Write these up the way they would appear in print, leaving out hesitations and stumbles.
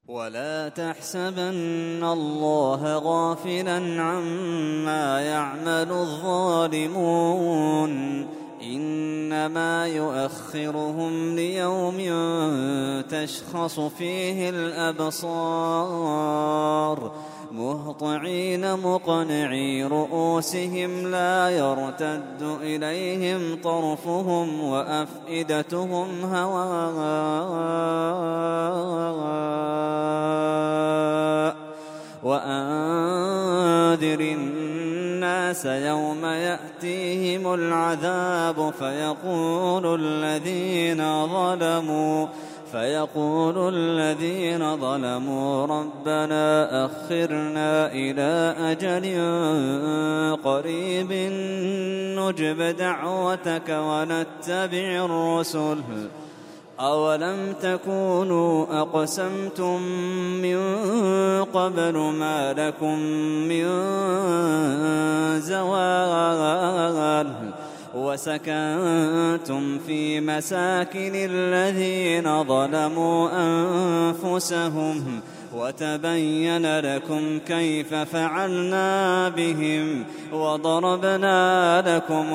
ولا تحسبن الله غافلا عما يعمل الظالمون إنما يؤخرهم ليوم تشخص فيه الأبصار مهطعين مقنعي رؤوسهم لا يرتد إليهم طرفهم وأفئدتهم هواء وأنذر الناس يوم يأتيهم العذاب فيقول الذين ظلموا ربنا أخرنا إلى أجل قريب نجب دعوتك ونتبع الرسل أولم تكونوا أقسمتم من قبل ما لكم من زوال وسكنتم في مساكن الذين ظلموا أنفسهم وتبين لكم كيف فعلنا بهم وضربنا لكم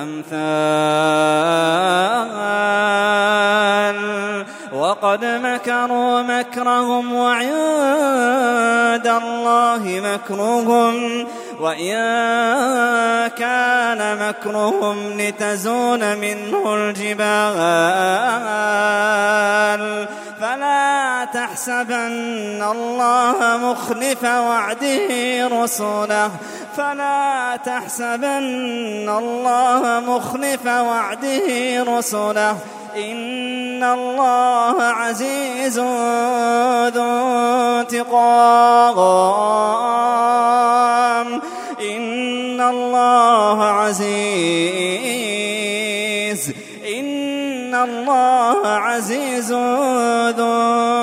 الأمثال وقد مكروا مكرهم وعند الله مكرهم وإن كان مكرهم لتزول منه الجبال فلا تحسبن الله مخلف وعده رسله إن الله عزيز ذو انتقام إن الله عزيز ذو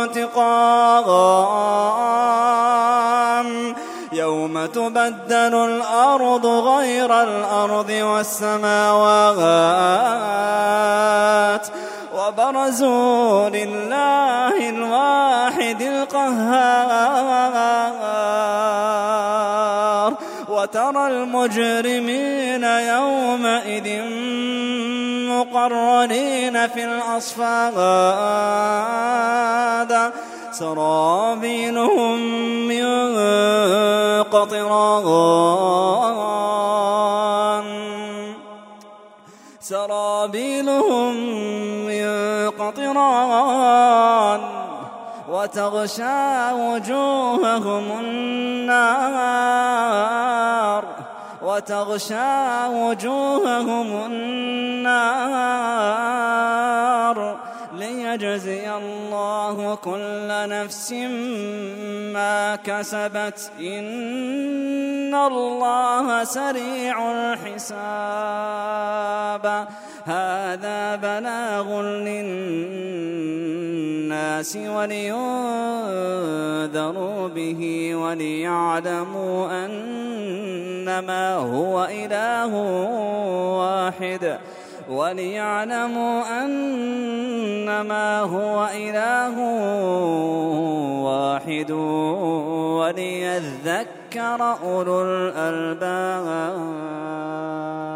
انتقام يوم تبدل الأرض غير الأرض والسماوات وبرزوا لله الواحد القهار وترى المجرمين يومئذ مقرنين في الأصفاد سرابيلهم من قطران وتغشى وجوههم النار ليجزي الله كل نفس ما كسبت إن الله سريع الحساب هذا بلاغ للناس ولينذروا به وليعلموا أنما هو إله واحد وليذكر أولو الألباب.